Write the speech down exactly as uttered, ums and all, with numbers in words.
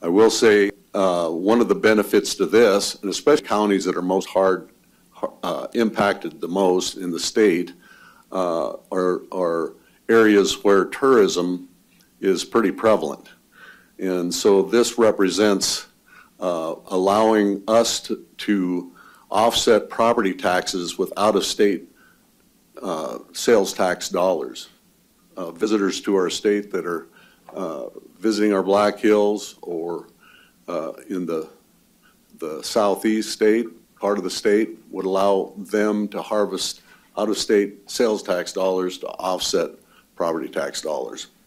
I will say uh, one of the benefits to this, and especially counties that are most hard uh, impacted the most in the state, uh, are, are areas where tourism is pretty prevalent. And so this represents uh, allowing us to, to offset property taxes with out-of-state uh, sales tax dollars. Uh, visitors to our state that are uh, visiting our Black Hills or uh, in the, the southeast state, part of the state, would allow them to harvest out-of-state sales tax dollars to offset property tax dollars.